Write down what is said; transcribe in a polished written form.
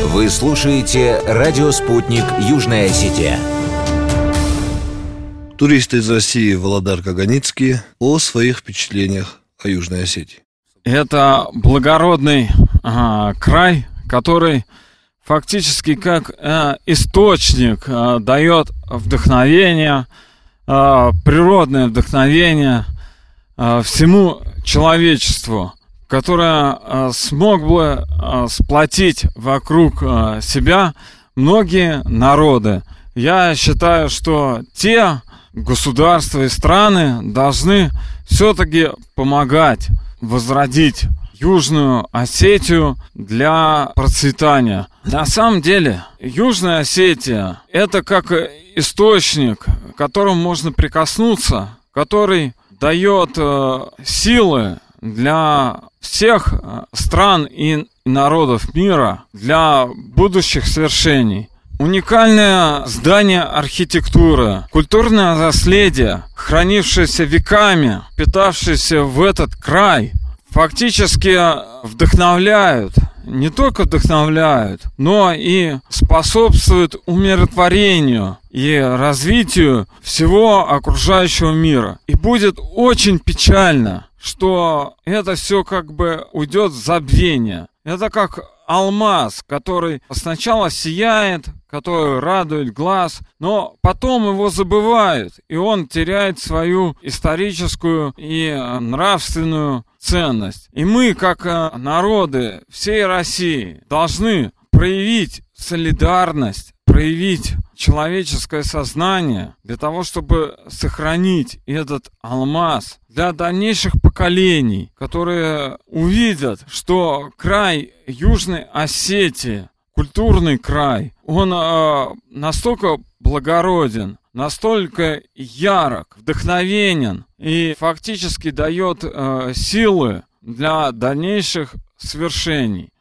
Вы слушаете «Радио Спутник. Южная Осетия». Туристы из России Володар Каганицкий о своих впечатлениях о Южной Осетии. Это благородный край, который фактически как источник дает вдохновение, природное вдохновение всему человечеству, которое смог бы сплотить вокруг себя многие народы. Я считаю, что те государства и страны должны все-таки помогать возродить Южную Осетию для процветания. На самом деле, Южная Осетия – это как источник, к которому можно прикоснуться, который дает силы для всех стран и народов мира для будущих свершений. Уникальное здание архитектуры, культурное наследие, хранившееся веками, питавшееся в этот край, фактически вдохновляют, не только вдохновляют, но и способствуют умиротворению и развитию всего окружающего мира. И будет очень печально, что это все как бы уйдет в забвение. Это как алмаз, который сначала сияет, который радует глаз, но потом его забывают, и он теряет свою историческую и нравственную ценность. И мы, как народы всей России, должны проявить солидарность, проявить человеческое сознание для того, чтобы сохранить этот алмаз для дальнейших поколений, которые увидят, что край Южной Осетии, культурный край, он настолько благороден, настолько ярок, вдохновенен и фактически дает силы для дальнейших свершений.